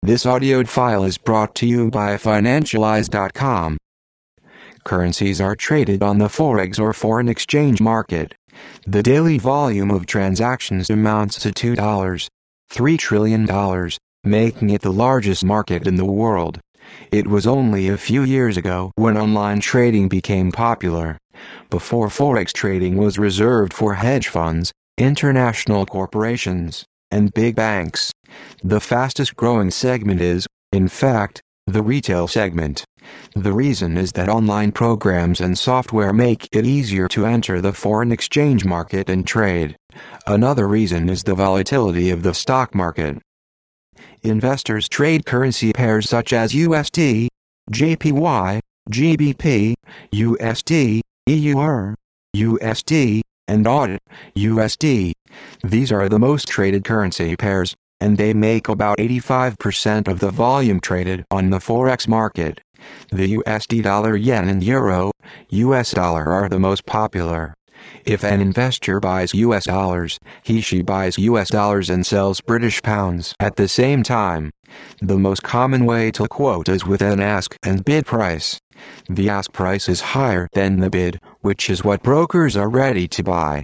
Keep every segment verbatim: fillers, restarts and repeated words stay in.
This audio file is brought to you by Financialize dot com. Currencies are traded on the Forex or foreign exchange market. The daily volume of transactions amounts to two point three trillion dollars, making it the largest market in the world. It was only a few years ago when online trading became popular. Before Forex trading was reserved for hedge funds, international corporations, and big banks. The fastest growing segment is, in fact, the retail segment. The reason is that online programs and software make it easier to enter the foreign exchange market and trade. Another reason is the volatility of the stock market. Investors trade currency pairs such as U S D, J P Y, G B P, U S D, E U R, U S D, and A U D, U S D. These are the most traded currency pairs, and they make about eighty-five percent of the volume traded on the Forex market. The U S D dollar, yen, and euro, U S dollar are the most popular. If an investor buys U S dollars, he/she buys U S dollars and sells British pounds at the same time. The most common way to quote is with an ask and bid price. The ask price is higher than the bid, which is what brokers are ready to buy.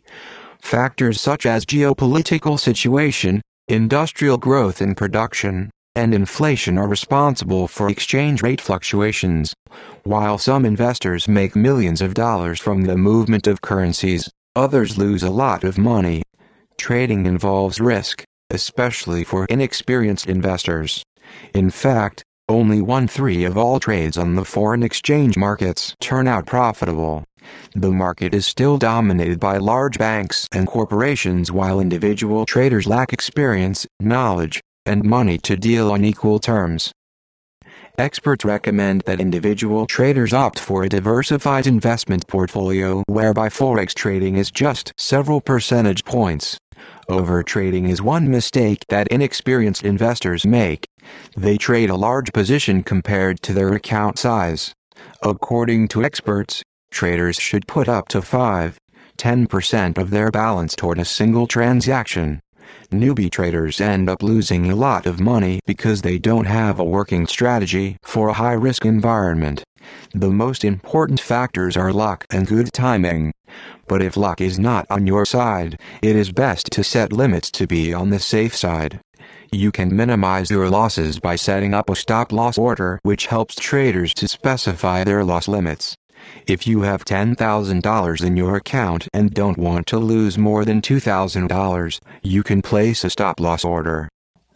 Factors such as geopolitical situation, industrial growth and production, and inflation are responsible for exchange rate fluctuations. While some investors make millions of dollars from the movement of currencies, others lose a lot of money. Trading involves risk, especially for inexperienced investors. In fact, only one-third of all trades on the foreign exchange markets turn out profitable. The market is still dominated by large banks and corporations, while individual traders lack experience, knowledge, and money to deal on equal terms. Experts recommend that individual traders opt for a diversified investment portfolio whereby Forex trading is just several percentage points. Overtrading is one mistake that inexperienced investors make. They trade a large position compared to their account size. According to experts, traders should put up to five to ten percent of their balance toward a single transaction. Newbie traders end up losing a lot of money because they don't have a working strategy for a high-risk environment. The most important factors are luck and good timing. But if luck is not on your side, it is best to set limits to be on the safe side. You can minimize your losses by setting up a stop-loss order, which helps traders to specify their loss limits. If you have ten thousand dollars in your account and don't want to lose more than two thousand dollars, you can place a stop-loss order.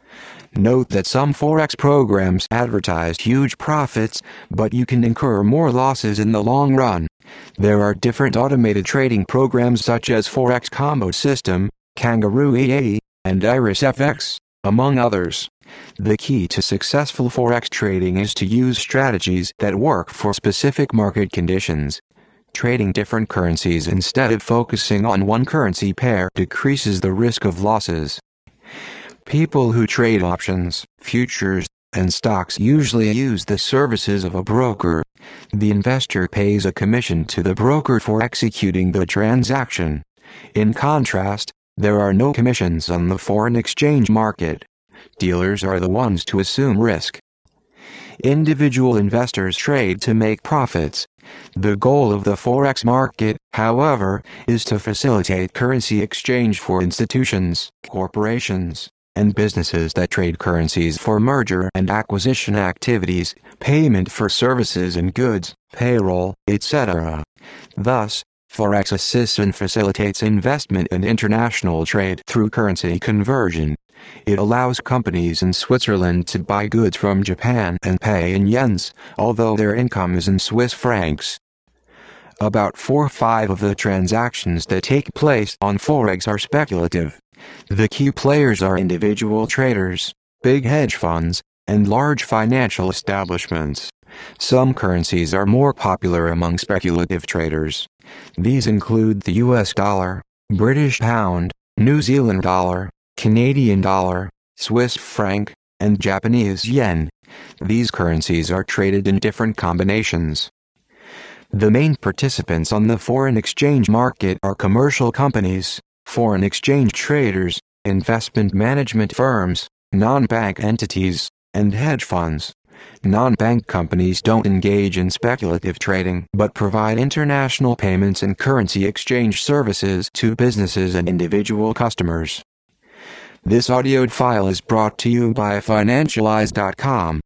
Note that some Forex programs advertise huge profits, but you can incur more losses in the long run. There are different automated trading programs such as Forex Combo System, Kangaroo E A, and Iris F X, among others. The key to successful Forex trading is to use strategies that work for specific market conditions. Trading different currencies instead of focusing on one currency pair decreases the risk of losses. People who trade options, futures, and stocks usually use the services of a broker. The investor pays a commission to the broker for executing the transaction. In contrast, there are no commissions on the foreign exchange market. Dealers are the ones to assume risk. Individual investors trade to make profits. The goal of the Forex market, however, is to facilitate currency exchange for institutions, corporations, and businesses that trade currencies for merger and acquisition activities, payment for services and goods, payroll, et cetera. Thus, Forex assists and facilitates investment and international trade through currency conversion. It allows companies in Switzerland to buy goods from Japan and pay in yens, although their income is in Swiss francs. About four to five of the transactions that take place on Forex are speculative. The key players are individual traders, big hedge funds, and large financial establishments. Some currencies are more popular among speculative traders. These include the U S dollar, British pound, New Zealand dollar, Canadian dollar, Swiss franc, and Japanese yen. These currencies are traded in different combinations. The main participants on the foreign exchange market are commercial companies, foreign exchange traders, investment management firms, non-bank entities, and hedge funds. Non-bank companies don't engage in speculative trading but provide international payments and currency exchange services to businesses and individual customers. This audio file is brought to you by Financialize dot com.